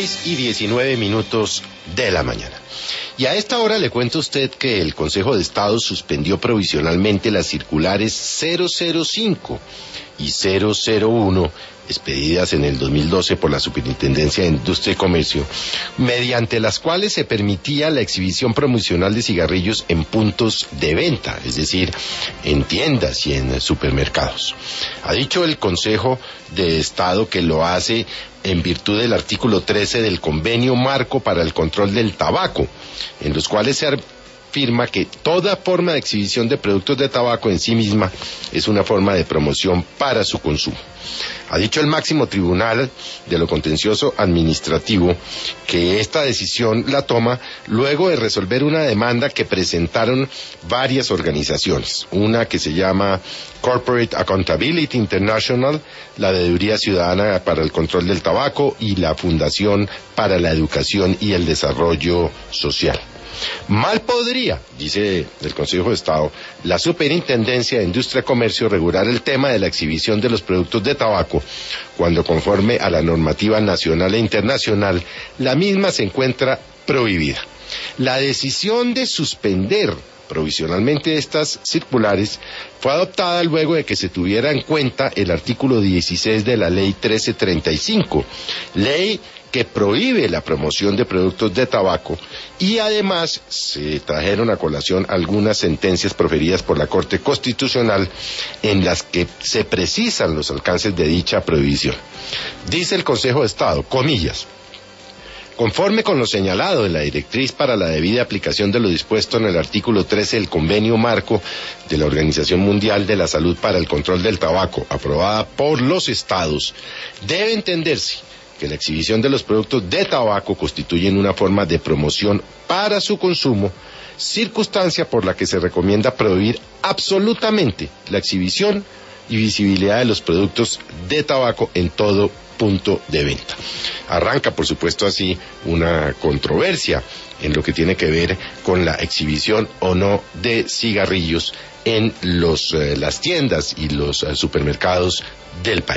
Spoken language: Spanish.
6:19 de la mañana. Y a esta hora le cuento a usted que el Consejo de Estado suspendió provisionalmente las circulares 005 y 001 expedidas en el 2012 por la Superintendencia de Industria y Comercio, mediante las cuales se permitía la exhibición promocional de cigarrillos en puntos de venta, es decir, en tiendas y en supermercados. Ha dicho el Consejo de Estado que lo hace en virtud del artículo 13 del Convenio Marco para el Control del Tabaco, en los cuales se afirma que toda forma de exhibición de productos de tabaco en sí misma es una forma de promoción para su consumo. Ha dicho el máximo tribunal de lo contencioso administrativo que esta decisión la toma luego de resolver una demanda que presentaron varias organizaciones, una que se llama Corporate Accountability International, la Veeduría Ciudadana para el Control del Tabaco y la Fundación para la Educación y el Desarrollo Social. Mal podría, dice el Consejo de Estado, la Superintendencia de Industria y Comercio regular el tema de la exhibición de los productos de tabaco, cuando conforme a la normativa nacional e internacional, la misma se encuentra prohibida. La decisión de suspender provisionalmente estas circulares fue adoptada luego de que se tuviera en cuenta el artículo 16 de la Ley 1335, ley que prohíbe la promoción de productos de tabaco, y además se trajeron a colación algunas sentencias proferidas por la Corte Constitucional en las que se precisan los alcances de dicha prohibición. Dice el Consejo de Estado, comillas, conforme con lo señalado en la directriz para la debida aplicación de lo dispuesto en el artículo 13 del Convenio Marco de la Organización Mundial de la Salud para el Control del Tabaco, aprobada por los Estados, debe entenderse que la exhibición de los productos de tabaco constituyen una forma de promoción para su consumo, circunstancia por la que se recomienda prohibir absolutamente la exhibición y visibilidad de los productos de tabaco en todo punto de venta. Arranca, por supuesto, así una controversia en lo que tiene que ver con la exhibición o no de cigarrillos en las tiendas y los supermercados del país.